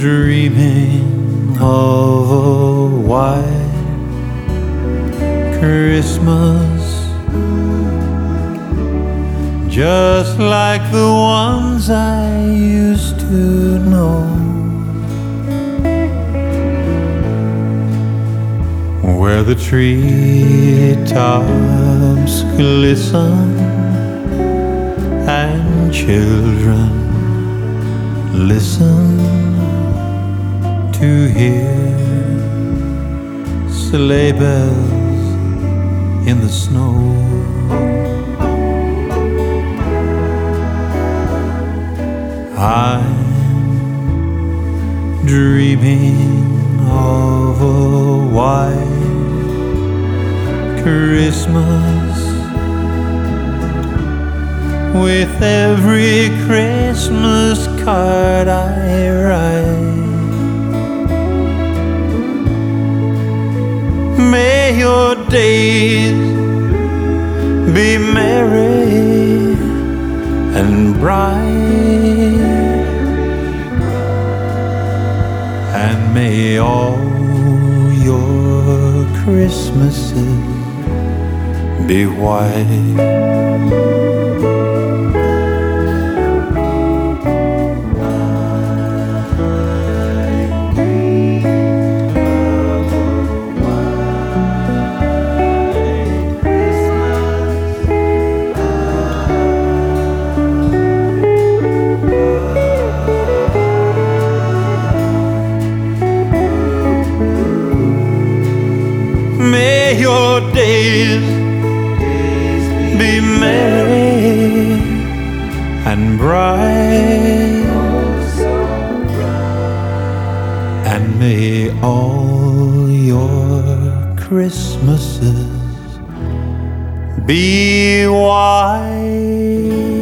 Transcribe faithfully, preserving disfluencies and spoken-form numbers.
dreaming of a white Christmas, just like the ones I used to know, where the treetops glisten and children listen to hear sleigh bells in the snow. I'm dreaming of a white Christmas, with every Christmas card I write. May your days be merry and bright, and may all your Christmases be white. May your days be merry and bright, and may all your Christmases be white.